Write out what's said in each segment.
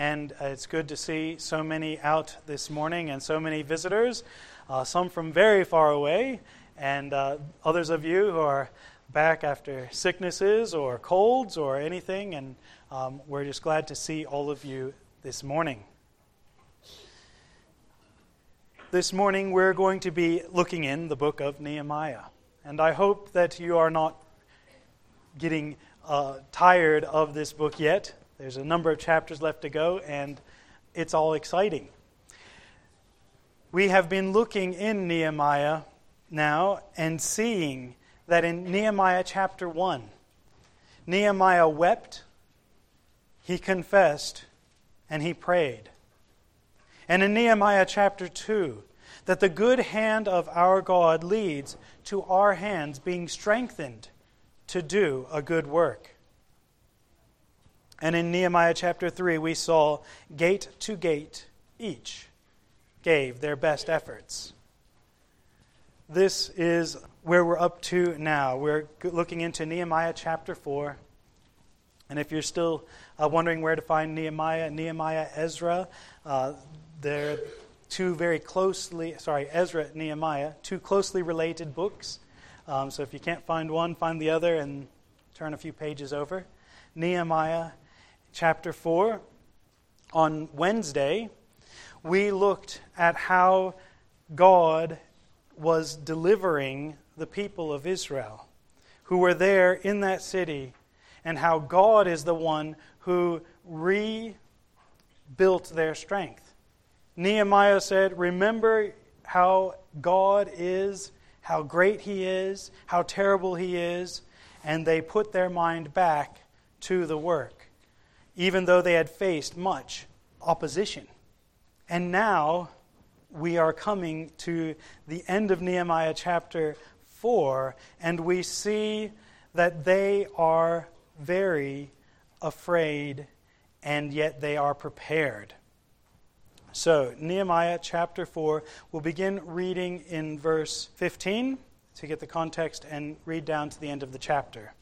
And it's good to see so many out this morning and so many visitors, some from very far away, and others of you who are back after sicknesses or colds or anything, and we're just glad to see all of you this morning. This morning we're going to be looking in the book of Nehemiah, and I hope that you are not getting tired of this book yet. There's a number of chapters left to go, and it's all exciting. We have been looking in Nehemiah now and seeing that in Nehemiah chapter 1, Nehemiah wept, he confessed, and he prayed. And in Nehemiah chapter 2, that the good hand of our God leads to our hands being strengthened to do a good work. And in Nehemiah chapter 3, we saw gate to gate, each gave their best efforts. This is where we're up to now. We're looking into Nehemiah chapter 4. And if you're still wondering where to find Nehemiah, Ezra, they're Ezra, Nehemiah, two closely related books. So if you can't find one, find the other and turn a few pages over. Nehemiah chapter 4. On Wednesday, we looked at how God was delivering the people of Israel who were there in that city, and how God is the one who rebuilt their strength. Nehemiah said, remember how God is, how great He is, how terrible He is, and they put their mind back to the work, even though they had faced much opposition. And now we are coming to the end of Nehemiah chapter 4, and we see that they are very afraid, and yet they are prepared. So, Nehemiah chapter 4, we'll begin reading in verse 15 to get the context and read down to the end of the chapter.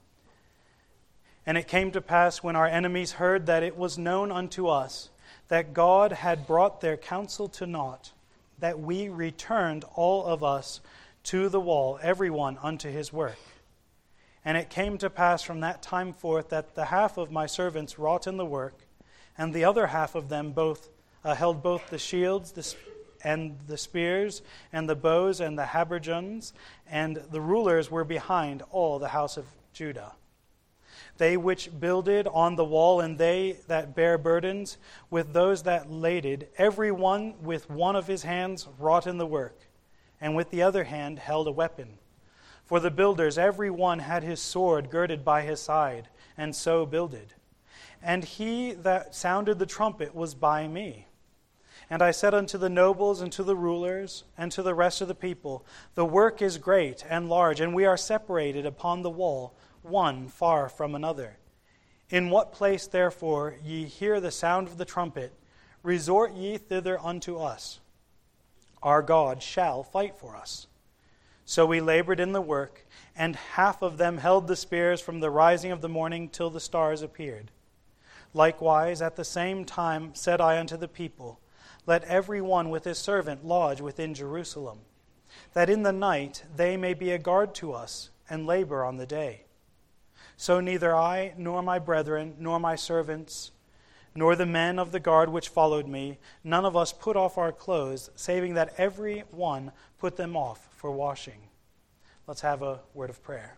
And it came to pass when our enemies heard that it was known unto us that God had brought their counsel to naught, that we returned all of us to the wall, every one unto his work. And it came to pass from that time forth that the half of my servants wrought in the work, and the other half of them held both the shields and the spears, and the bows and the habergeons, and the rulers were behind all the house of Judah. They which builded on the wall, and they that bare burdens, with those that laded, every one with one of his hands wrought in the work, and with the other hand held a weapon. For the builders, every one had his sword girded by his side, and so builded. And he that sounded the trumpet was by me. And I said unto the nobles, and to the rulers, and to the rest of the people, the work is great and large, and we are separated upon the wall, one far from another. In what place, therefore, ye hear the sound of the trumpet, resort ye thither unto us. Our God shall fight for us. So we labored in the work, and half of them held the spears from the rising of the morning till the stars appeared. Likewise, at the same time said I unto the people, let every one with his servant lodge within Jerusalem, that in the night they may be a guard to us, and labor on the day. So neither I, nor my brethren, nor my servants, nor the men of the guard which followed me, none of us put off our clothes, saving that every one put them off for washing. Let's have a word of prayer.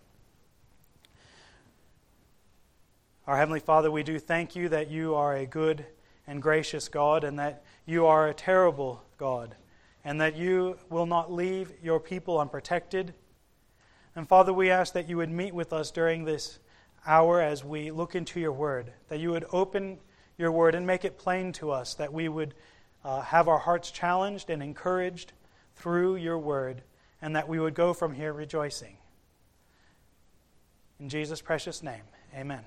Our Heavenly Father, we do thank you that you are a good and gracious God, and that you are a terrible God, and that you will not leave your people unprotected. And Father, we ask that you would meet with us during this hour as we look into your word, that you would open your word and make it plain to us, that we would have our hearts challenged and encouraged through your word, and that we would go from here rejoicing. In Jesus' precious name, amen.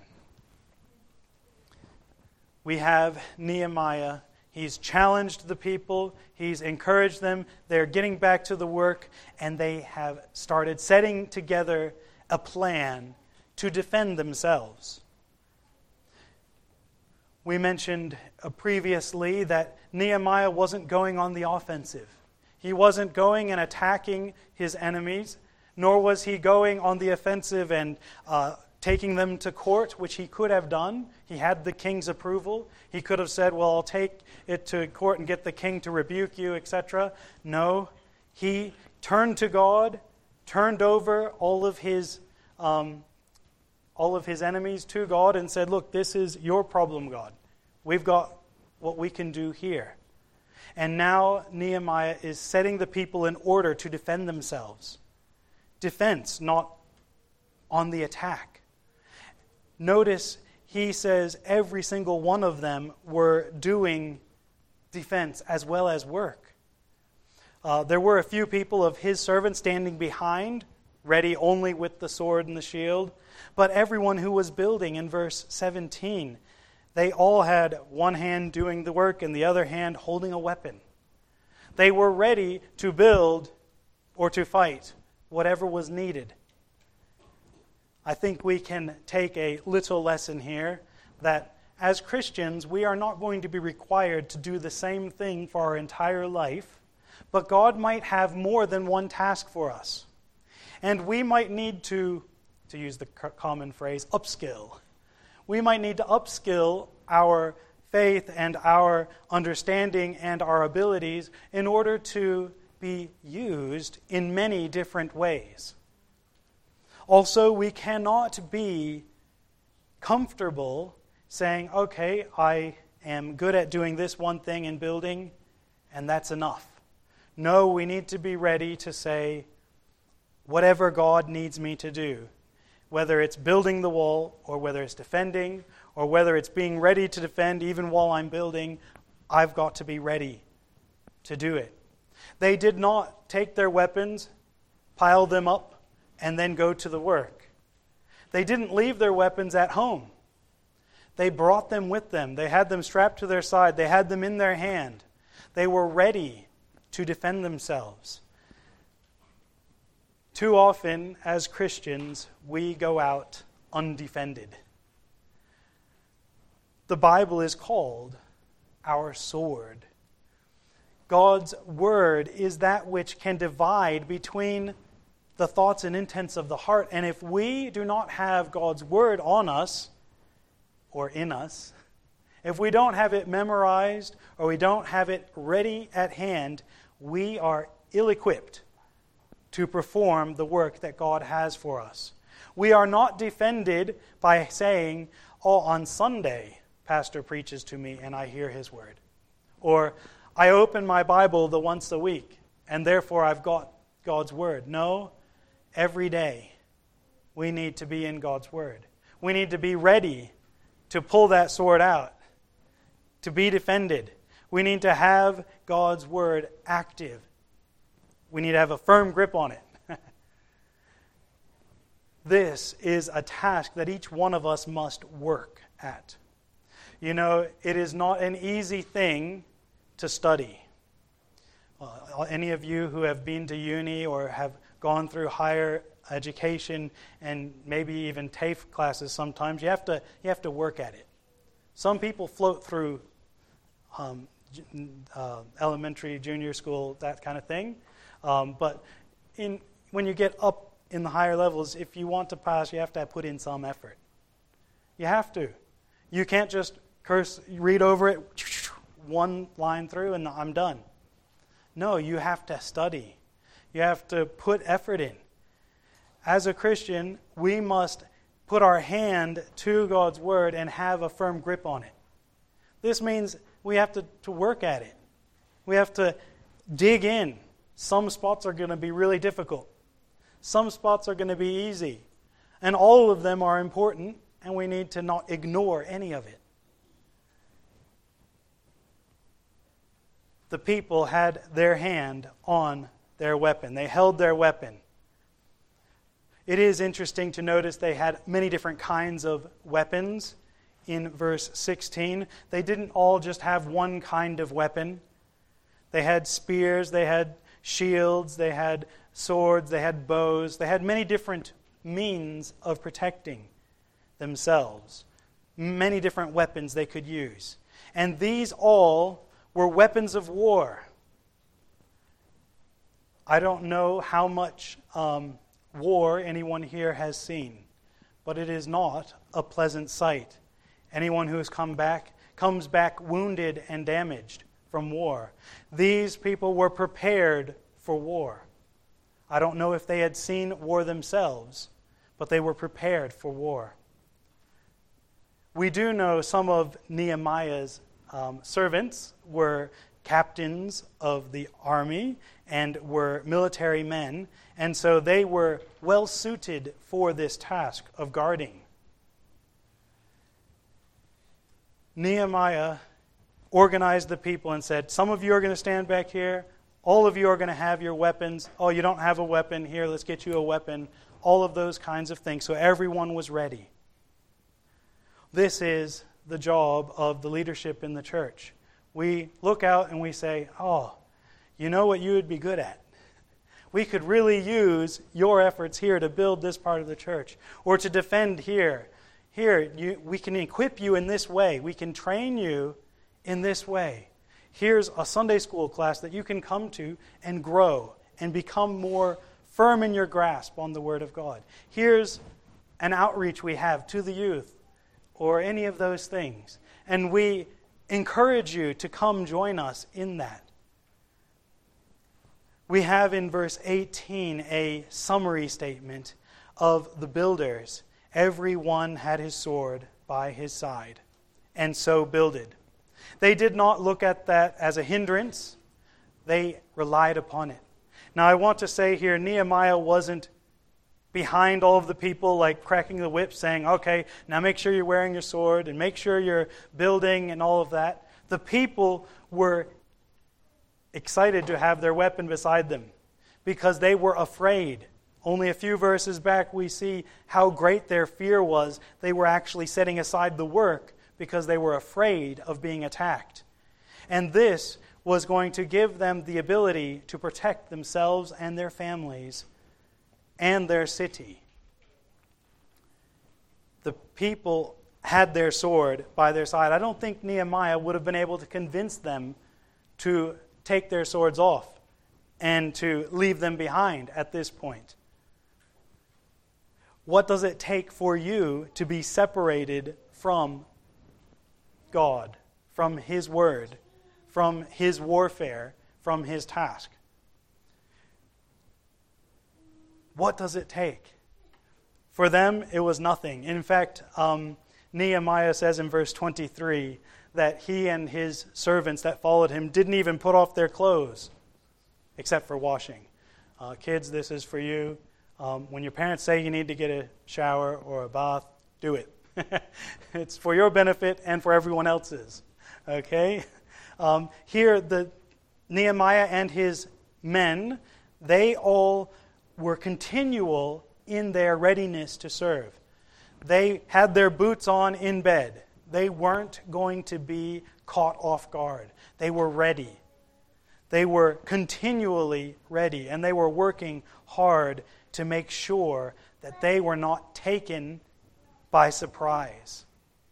We have Nehemiah. He's challenged the people. He's encouraged them. They're getting back to the work, and they have started setting together a plan to defend themselves. We mentioned previously that Nehemiah wasn't going on the offensive. He wasn't going and attacking his enemies, nor was he going on the offensive and taking them to court, which he could have done. He had the king's approval. He could have said, well, I'll take it to court and get the king to rebuke you, etc. No, he turned to God, turned over all of his enemies to God and said, look, this is your problem, God. We've got what we can do here. And now Nehemiah is setting the people in order to defend themselves. Defense, not on the attack. Notice he says every single one of them were doing defense as well as work. There were a few people of his servants standing behind, ready only with the sword and the shield. But everyone who was building, in verse 17, they all had one hand doing the work and the other hand holding a weapon. They were ready to build or to fight, whatever was needed. I think we can take a little lesson here that as Christians, we are not going to be required to do the same thing for our entire life, but God might have more than one task for us. And we might need to use the common phrase, upskill. We might need to upskill our faith and our understanding and our abilities in order to be used in many different ways. Also, we cannot be comfortable saying, okay, I am good at doing this one thing in building, and that's enough. No, we need to be ready to say, whatever God needs me to do, whether it's building the wall, or whether it's defending, or whether it's being ready to defend even while I'm building, I've got to be ready to do it. They did not take their weapons, pile them up, and then go to the work. They didn't leave their weapons at home. They brought them with them. They had them strapped to their side. They had them in their hand. They were ready to defend themselves. Too often, as Christians, we go out undefended. The Bible is called our sword. God's word is that which can divide between the thoughts and intents of the heart. And if we do not have God's word on us, or in us, if we don't have it memorized, or we don't have it ready at hand, we are ill-equipped to perform the work that God has for us. We are not defended by saying, oh, on Sunday, Pastor preaches to me and I hear his word. Or, I open my Bible the once a week, and therefore I've got God's word. No, every day we need to be in God's word. We need to be ready to pull that sword out, to be defended. We need to have God's word active. We need to have a firm grip on it. This is a task that each one of us must work at. You know, it is not an easy thing to study. Any of you who have been to uni or have gone through higher education and maybe even TAFE classes sometimes, you have to work at it. Some people float through elementary, junior school, that kind of thing. But when you get up in the higher levels, if you want to pass, you have to put in some effort. You have to. You can't just read over it, one line through, and I'm done. No, you have to study. You have to put effort in. As a Christian, we must put our hand to God's word and have a firm grip on it. This means we have to work at it. We have to dig in. Some spots are going to be really difficult. Some spots are going to be easy. And all of them are important, and we need to not ignore any of it. The people had their hand on their weapon. They held their weapon. It is interesting to notice they had many different kinds of weapons in verse 16. They didn't all just have one kind of weapon. They had spears, they had shields, they had swords, they had bows. They had many different means of protecting themselves. many different weapons they could use. And these all were weapons of war. I don't know how much war anyone here has seen, but it is not a pleasant sight. Anyone who has comes back wounded and damaged from war. These people were prepared for war. I don't know if they had seen war themselves, but they were prepared for war. We do know some of Nehemiah's servants were captains of the army and were military men, and so they were well suited for this task of guarding. Nehemiah organized the people and said, some of you are going to stand back here, all of you are going to have your weapons. Oh, you don't have a weapon? Here, let's get you a weapon. All of those kinds of things. So everyone was ready. This is the job of the leadership in the church. We look out and we say, oh, you know what you would be good at? We could really use your efforts here to build this part of the church or to defend here. Here, we can equip you in this way. We can train you in this way. Here's a Sunday school class that you can come to and grow and become more firm in your grasp on the Word of God. Here's an outreach we have to the youth or any of those things. And we encourage you to come join us in that. We have in verse 18 a summary statement of the builders. Everyone had his sword by his side, and so builded. They did not look at that as a hindrance. They relied upon it. Now I want to say here, Nehemiah wasn't behind all of the people like cracking the whip saying, okay, now make sure you're wearing your sword and make sure you're building and all of that. The people were excited to have their weapon beside them because they were afraid. Only a few verses back we see how great their fear was. They were actually setting aside the work because they were afraid of being attacked. And this was going to give them the ability to protect themselves and their families and their city. The people had their sword by their side. I don't think Nehemiah would have been able to convince them to take their swords off and to leave them behind at this point. What does it take for you to be separated from God, from His Word, from His warfare, from His task? What does it take? For them, it was nothing. In fact, Nehemiah says in verse 23 that he and his servants that followed him didn't even put off their clothes except for washing. Kids, this is for you. When your parents say you need to get a shower or a bath, do it. It's for your benefit and for everyone else's. Okay? Here, the Nehemiah and his men, they all were continual in their readiness to serve. They had their boots on in bed. They weren't going to be caught off guard. They were ready. They were continually ready, and they were working hard to make sure that they were not taken by surprise.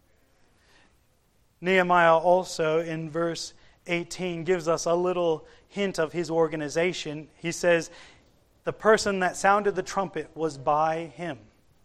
Nehemiah also, in verse 18, gives us a little hint of his organization. He says, the person that sounded the trumpet was by him.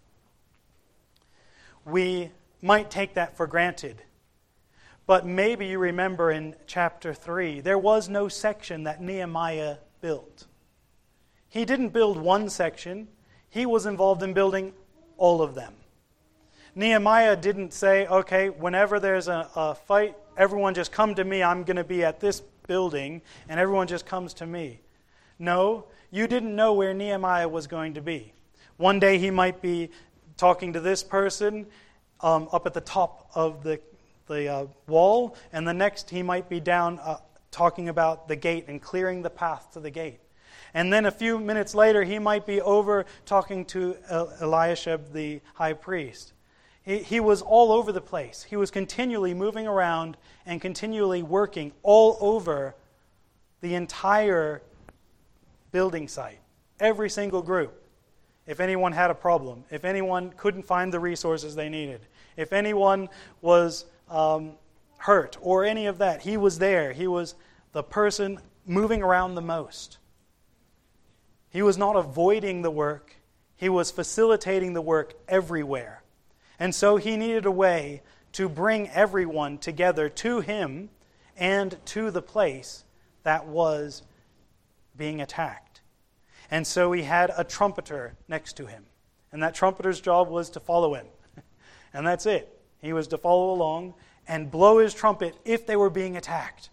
We might take that for granted. But maybe you remember in chapter 3, there was no section that Nehemiah built. He didn't build one section. He was involved in building all of them. Nehemiah didn't say, okay, whenever there's a fight, everyone just come to me. I'm going to be at this building, and everyone just comes to me. No, you didn't know where Nehemiah was going to be. One day he might be talking to this person up at the top of the wall, and the next he might be down talking about the gate and clearing the path to the gate. And then a few minutes later, he might be over talking to Eliashib, the high priest. He was all over the place. He was continually moving around and continually working all over the entire building site, every single group. if anyone had a problem, if anyone couldn't find the resources they needed, if anyone was hurt or any of that, he was there. He was the person moving around the most. He was not avoiding the work. He was facilitating the work everywhere. And so he needed a way to bring everyone together to him and to the place that was being attacked. And so he had a trumpeter next to him. And that trumpeter's job was to follow him. And that's it. He was to follow along and blow his trumpet if they were being attacked.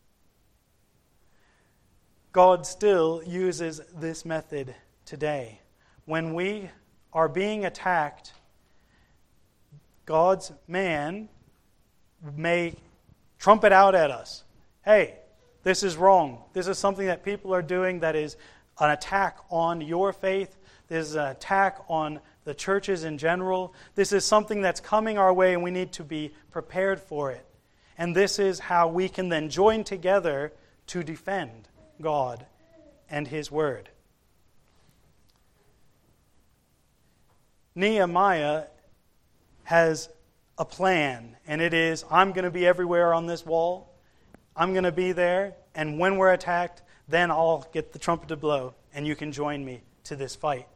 God still uses this method today. When we are being attacked, God's man may trumpet out at us, hey, this is wrong. This is something that people are doing that is an attack on your faith. This is an attack on the churches in general. This is something that's coming our way and we need to be prepared for it. And this is how we can then join together to defend God and His Word. Nehemiah has a plan, and it is, I'm going to be everywhere on this wall. I'm going to be there, and when we're attacked, then I'll get the trumpet to blow, and you can join me to this fight.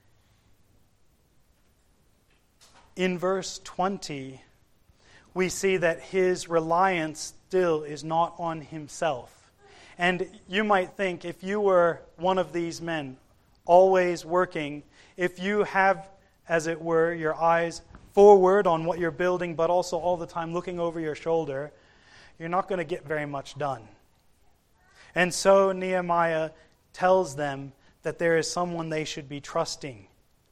In verse 20, we see that his reliance still is not on himself. And you might think, if you were one of these men, always working, if you have, as it were, your eyes forward on what you're building, but also all the time looking over your shoulder, you're not going to get very much done. And so Nehemiah tells them that there is someone they should be trusting.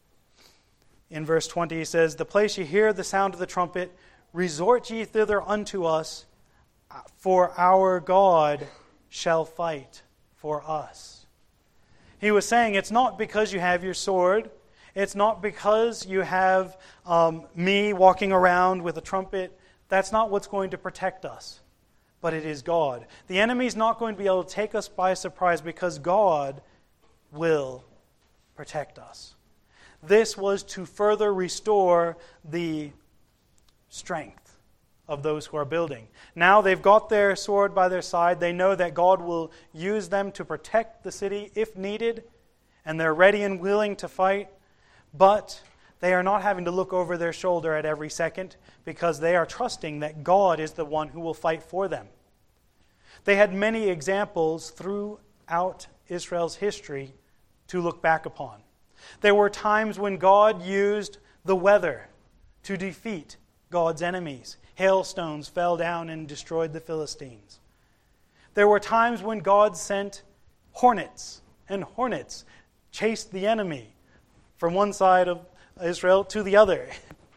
In verse 20 he says, "The place ye hear the sound of the trumpet, resort ye thither unto us, for our God shall fight for us." He was saying, it's not because you have your sword, it's not because you have me walking around with a trumpet. That's not what's going to protect us, but it is God. The enemy's not going to be able to take us by surprise because God will protect us. This was to further restore the strength of those who are building. Now they've got their sword by their side. They know that God will use them to protect the city if needed, and they're ready and willing to fight. But they are not having to look over their shoulder at every second because they are trusting that God is the one who will fight for them. They had many examples throughout Israel's history to look back upon. There were times when God used the weather to defeat God's enemies. Hailstones fell down and destroyed the Philistines. There were times when God sent hornets, and hornets chased the enemy from one side of Israel to the other.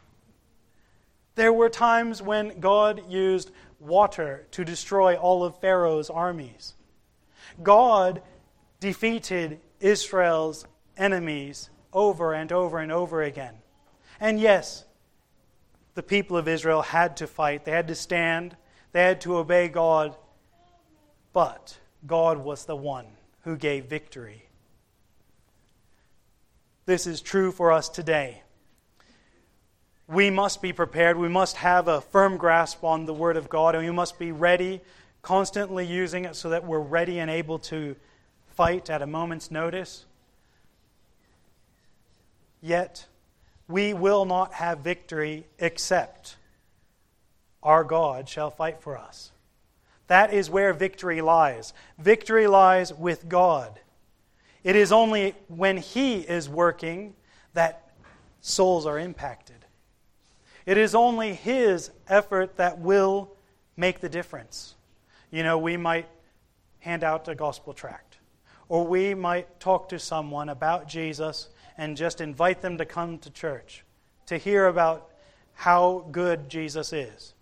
There were times when God used water to destroy all of Pharaoh's armies. God defeated Israel's enemies over and over and over again. And yes, the people of Israel had to fight. They had to stand. They had to obey God. But God was the one who gave victory. This is true for us today. We must be prepared. We must have a firm grasp on the Word of God, and we must be ready, constantly using it so that we're ready and able to fight at a moment's notice. Yet, we will not have victory except our God shall fight for us. That is where victory lies. Victory lies with God. It is only when He is working that souls are impacted. It is only His effort that will make the difference. You know, we might hand out a gospel tract, or we might talk to someone about Jesus and just invite them to come to church, to hear about how good Jesus is.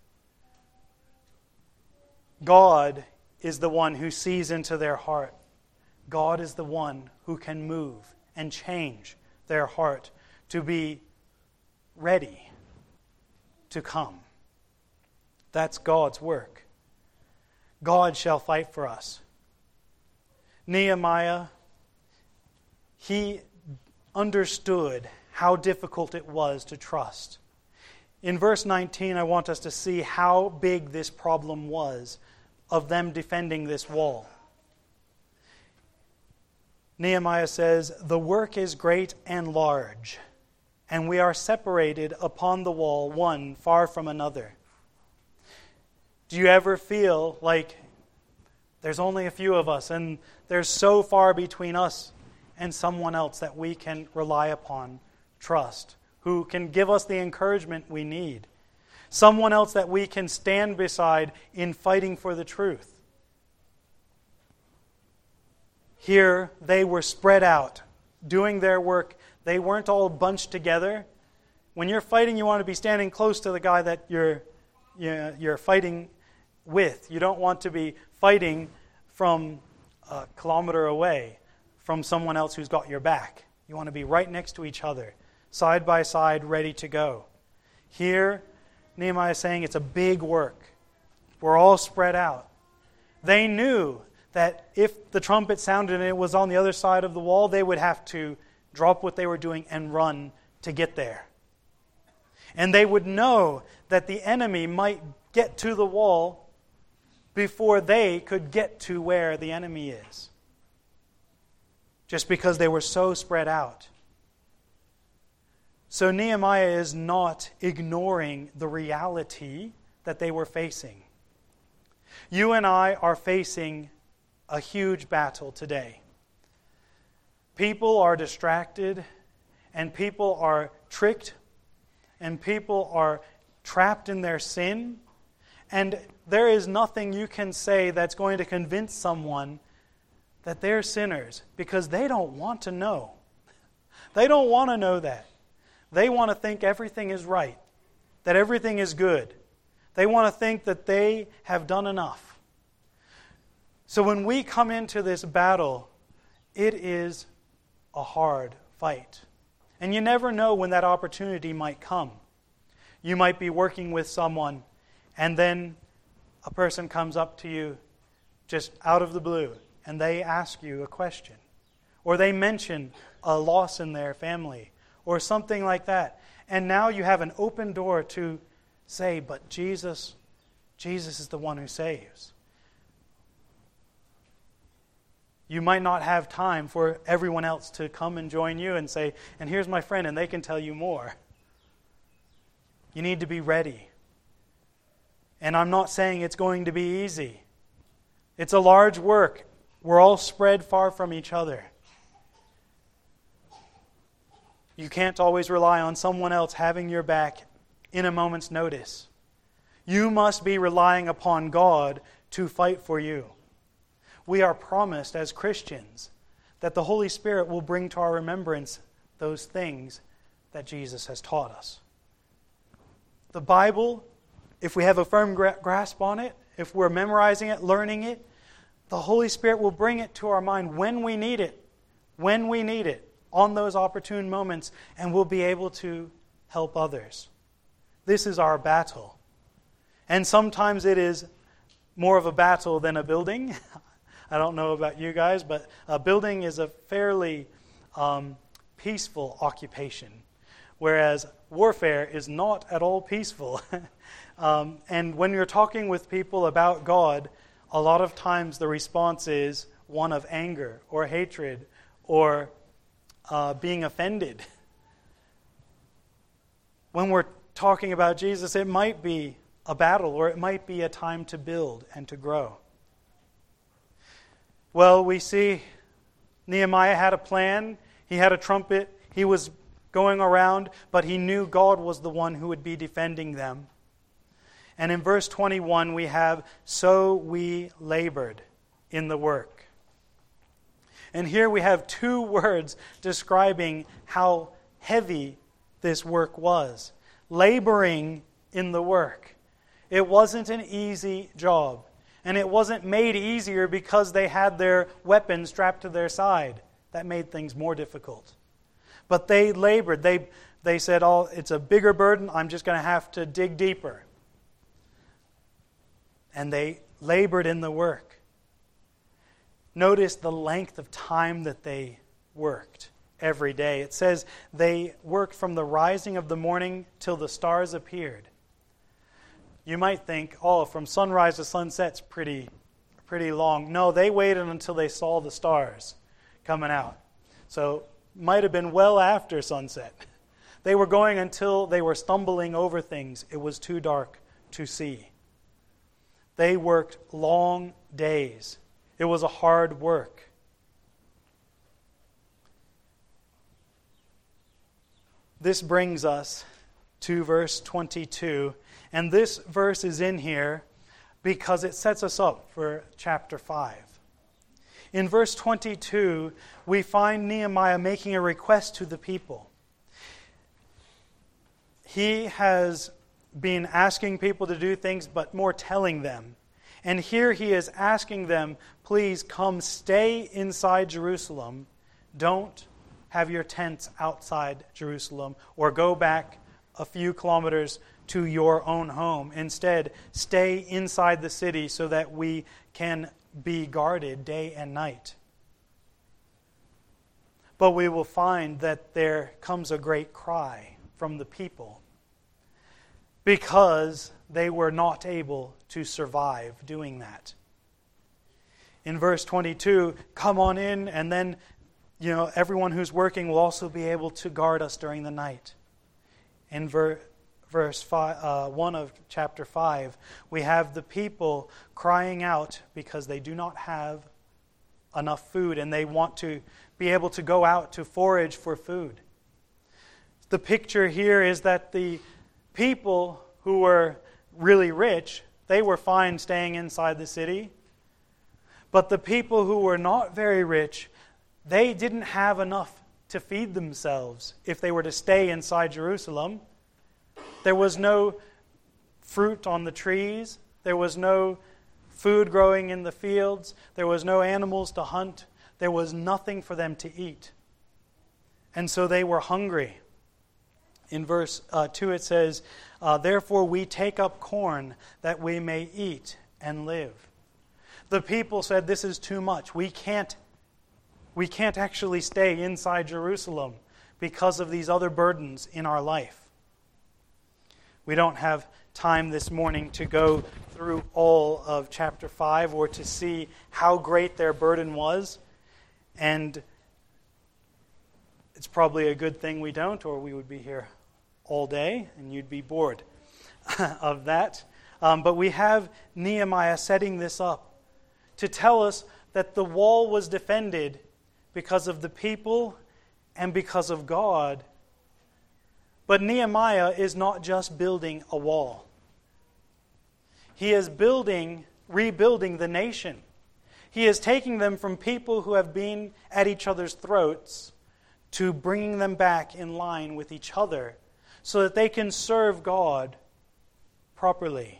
God is the one who sees into their heart. God is the one who can move and change their heart to be ready to come. That's God's work. God shall fight for us. Nehemiah, he understood how difficult it was to trust. In verse 19, I want us to see how big this problem was of them defending this wall. Nehemiah says, "The work is great and large, and we are separated upon the wall, one far from another." Do you ever feel like there's only a few of us, and there's so far between us and someone else that we can rely upon, trust, who can give us the encouragement we need? Someone else that we can stand beside in fighting for the truth. Here, they were spread out, doing their work. They weren't all bunched together. When you're fighting, you want to be standing close to the guy that you're fighting with. You don't want to be fighting from a kilometer away from someone else who's got your back. You want to be right next to each other, side by side, ready to go. Here, Nehemiah is saying it's a big work. We're all spread out. They knew that if the trumpet sounded and it was on the other side of the wall, they would have to drop what they were doing and run to get there. And they would know that the enemy might get to the wall before they could get to where the enemy is, just because they were so spread out. So Nehemiah is not ignoring the reality that they were facing. You and I are facing a huge battle today. People are distracted, and people are tricked, and people are trapped in their sin, and there is nothing you can say that's going to convince someone that they're sinners, because they don't want to know. They don't want to know that. They want to think everything is right, that everything is good. They want to think that they have done enough. So when we come into this battle, it is a hard fight. And you never know when that opportunity might come. You might be working with someone, and then a person comes up to you just out of the blue, and they ask you a question. Or they mention a loss in their family, or something like that. And now you have an open door to say, but Jesus is the one who saves. You might not have time for everyone else to come and join you and say, and here's my friend, and they can tell you more. You need to be ready. And I'm not saying it's going to be easy. It's a large work. We're all spread far from each other. You can't always rely on someone else having your back in a moment's notice. You must be relying upon God to fight for you. We are promised as Christians that the Holy Spirit will bring to our remembrance those things that Jesus has taught us. The Bible, if we have a firm grasp on it, if we're memorizing it, learning it, the Holy Spirit will bring it to our mind when we need it, on those opportune moments, and we'll be able to help others. This is our battle. And sometimes it is more of a battle than a building. I don't know about you guys, but a building is a fairly peaceful occupation, whereas warfare is not at all peaceful. And when you're talking with people about God, a lot of times the response is one of anger or hatred or being offended. When we're talking about Jesus, it might be a battle, or it might be a time to build and to grow. Well, we see Nehemiah had a plan. He had a trumpet. He was going around, but he knew God was the one who would be defending them. And in verse 21, we have, "So we labored in the work." And here we have two words describing how heavy this work was. Laboring in the work. It wasn't an easy job. And it wasn't made easier because they had their weapons strapped to their side. That made things more difficult. But they labored. They said, oh, it's a bigger burden. I'm just going to have to dig deeper. And they labored in the work. Notice the length of time that they worked. every day. It says they worked from the rising of the morning till the stars appeared. You might think, from sunrise to sunset's pretty long. No, they waited until they saw the stars coming out. So might have been well after sunset. They were going until they were stumbling over things. It was too dark to see. They worked long days. It was a hard work. This brings us to verse 22. And this verse is in here because it sets us up for chapter 5. In verse 22, we find Nehemiah making a request to the people. He has been asking people to do things, but more telling them. And here he is asking them, please come stay inside Jerusalem. Don't have your tents outside Jerusalem or go back a few kilometers to your own home. Instead, stay inside the city so that we can be guarded day and night. But we will find that there comes a great cry from the people because they were not able to survive doing that. In verse 22, come on in, and then everyone who's working will also be able to guard us during the night. In verse 1 of chapter 5, we have the people crying out because they do not have enough food and they want to be able to go out to forage for food. The picture here is that the people who were really rich, they were fine staying inside the city. But the people who were not very rich, they didn't have enough to feed themselves if they were to stay inside Jerusalem. There was no fruit on the trees. There was no food growing in the fields. There was no animals to hunt. There was nothing for them to eat. And so they were hungry. In verse 2 it says, therefore we take up corn that we may eat and live. The people said, this is too much. We can't actually stay inside Jerusalem because of these other burdens in our life. We don't have time this morning to go through all of chapter 5 or to see how great their burden was. And it's probably a good thing we don't, or we would be here all day and you'd be bored of that. But we have Nehemiah setting this up to tell us that the wall was defended because of the people and because of God. But Nehemiah is not just building a wall. He is rebuilding the nation. He is taking them from people who have been at each other's throats to bringing them back in line with each other so that they can serve God properly.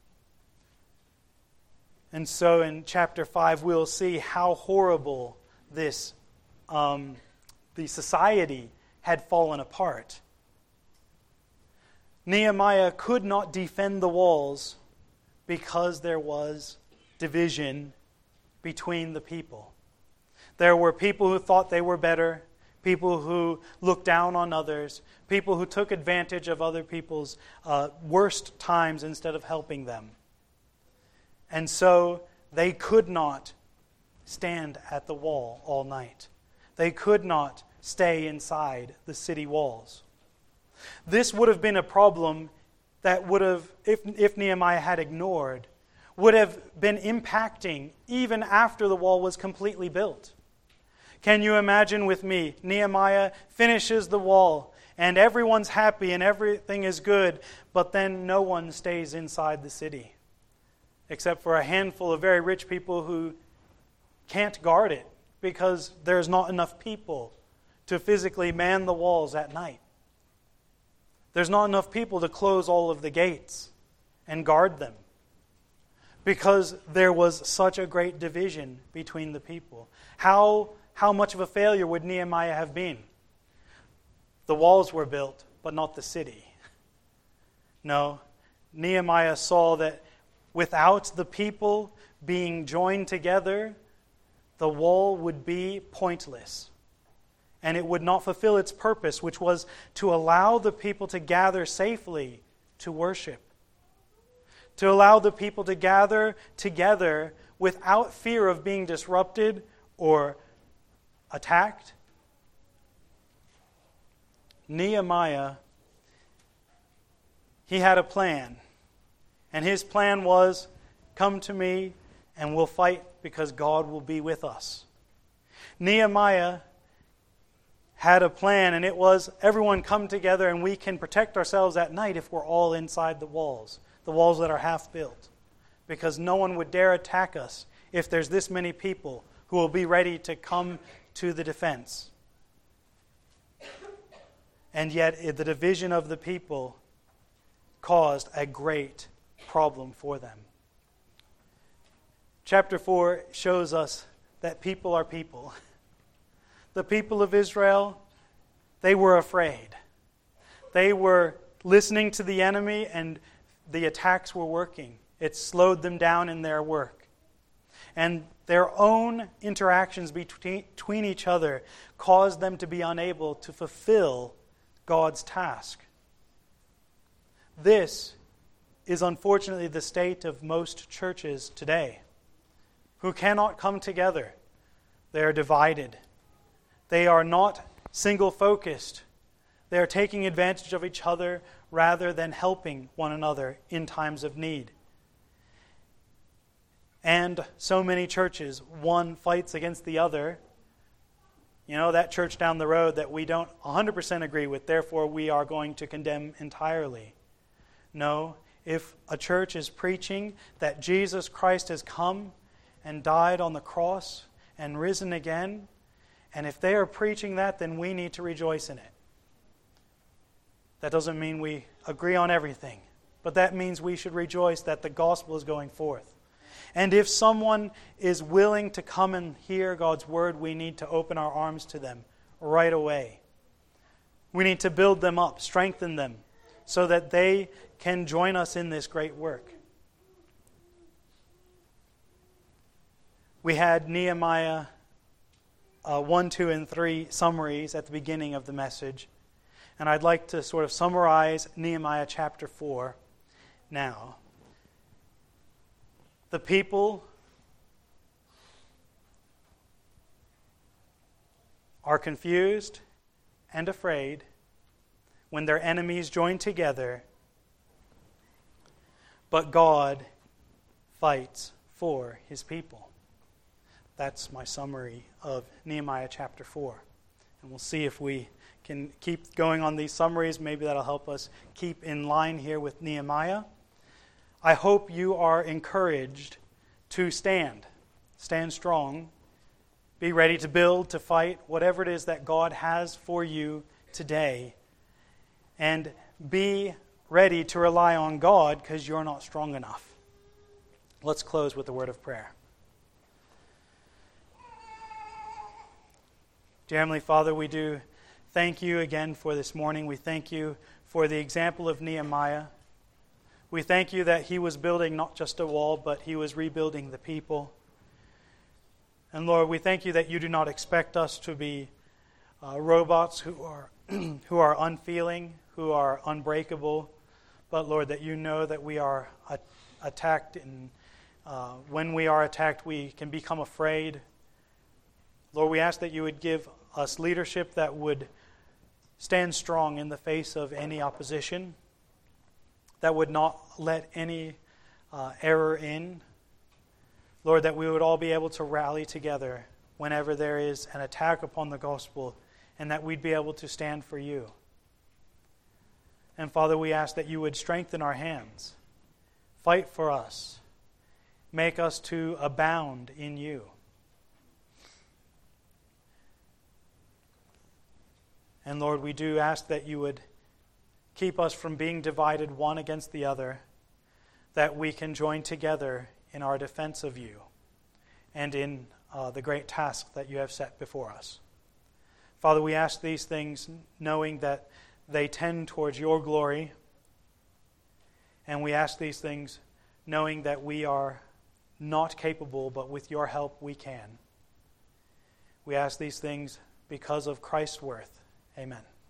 And so in chapter 5, we'll see how horrible the society had fallen apart. Nehemiah could not defend the walls because there was division between the people. There were people who thought they were better, people who looked down on others, people who took advantage of other people's worst times instead of helping them. And so they could not stand at the wall all night. They could not stay inside the city walls. This would have been a problem that would have, if Nehemiah had ignored, would have been impacting even after the wall was completely built. Can you imagine with me, Nehemiah finishes the wall and everyone's happy and everything is good, but then no one stays inside the city, except for a handful of very rich people who can't guard it because there's not enough people to physically man the walls at night. There's not enough people to close all of the gates and guard them because there was such a great division between the people. How much of a failure would Nehemiah have been? The walls were built, but not the city. No, Nehemiah saw that without the people being joined together, the wall would be pointless. and it would not fulfill its purpose, which was to allow the people to gather safely to worship, to allow the people to gather together without fear of being disrupted or attacked. Nehemiah, he had a plan. And his plan was, come to me and we'll fight because God will be with us. Nehemiah had a plan, and it was everyone come together and we can protect ourselves at night if we're all inside the walls that are half built. Because no one would dare attack us if there's this many people who will be ready to come to the defense. And yet the division of the people caused a great problem for them. Chapter 4 shows us that people are people. The people of Israel, they were afraid. They were listening to the enemy, and the attacks were working. It slowed them down in their work. And their own interactions between each other caused them to be unable to fulfill God's task. This is unfortunately the state of most churches today, who cannot come together. They are divided. They are not single-focused. They are taking advantage of each other rather than helping one another in times of need. And so many churches, one fights against the other. You know, that church down the road that we don't 100% agree with, therefore we are going to condemn entirely. No, if a church is preaching that Jesus Christ has come and died on the cross and risen again, and if they are preaching that, then we need to rejoice in it. That doesn't mean we agree on everything, but that means we should rejoice that the gospel is going forth. And if someone is willing to come and hear God's word, we need to open our arms to them right away. We need to build them up, strengthen them, so that they can join us in this great work. We had Nehemiah 1, 2, and 3 summaries at the beginning of the message. And I'd like to sort of summarize Nehemiah chapter 4 now. The people are confused and afraid when their enemies join together, but God fights for His people. That's my summary of Nehemiah chapter 4. And we'll see if we can keep going on these summaries. Maybe that'll help us keep in line here with Nehemiah. I hope you are encouraged to stand strong, be ready to build, to fight, whatever it is that God has for you today. And be ready to rely on God because you're not strong enough. Let's close with a word of prayer. Dear Heavenly Father, we do thank you again for this morning. We thank you for the example of Nehemiah. We thank you that he was building not just a wall, but he was rebuilding the people. And Lord, we thank you that you do not expect us to be robots who are unfeeling, who are unbreakable, but Lord, that you know that we are attacked, and when we are attacked, we can become afraid. Lord, we ask that you would give us leadership that would stand strong in the face of any opposition, that would not let any error in. Lord, that we would all be able to rally together whenever there is an attack upon the gospel, and that we'd be able to stand for you. And Father, we ask that you would strengthen our hands, fight for us, make us to abound in you. And Lord, we do ask that you would keep us from being divided one against the other, that we can join together in our defense of you and in the great task that you have set before us. Father, we ask these things knowing that they tend towards your glory, and we ask these things knowing that we are not capable, but with your help we can. We ask these things because of Christ's worth. Amen.